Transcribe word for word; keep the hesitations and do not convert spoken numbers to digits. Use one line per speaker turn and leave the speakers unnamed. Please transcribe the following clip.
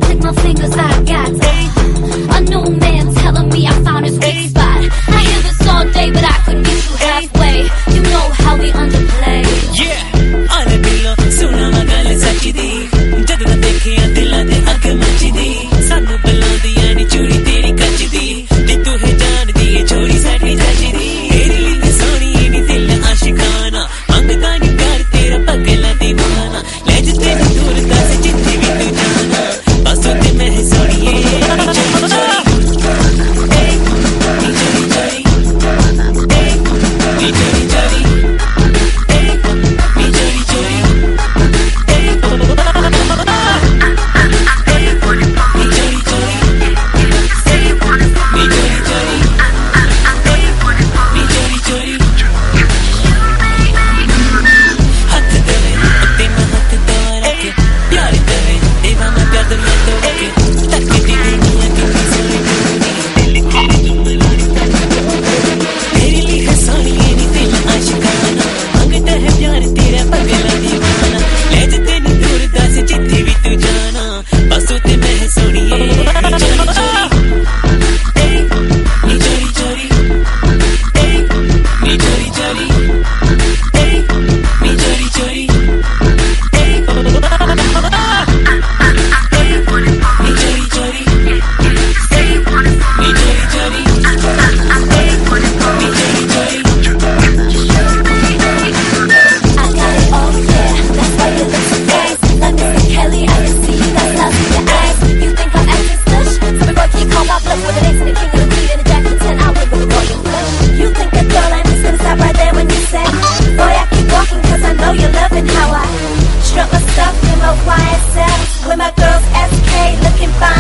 click my fingers, I got a new man telling me I found his weak spot. I hear this all day, but I could meet you halfway. You know how we underplay.
Yeah, aane dillo suna ma gal sachi di, jad na dekhiya dilan de ag machi di, sanu bulandi ani churi teri kach di, ni tu hai jaan di ye chori sadi sachi di, teri liye soni ni dil aashikana, mangda ni pyar tera pagla deewana, le je teri dur da se jitti vi tu jana, bas te mein hai soniye
with my girls S K looking fine.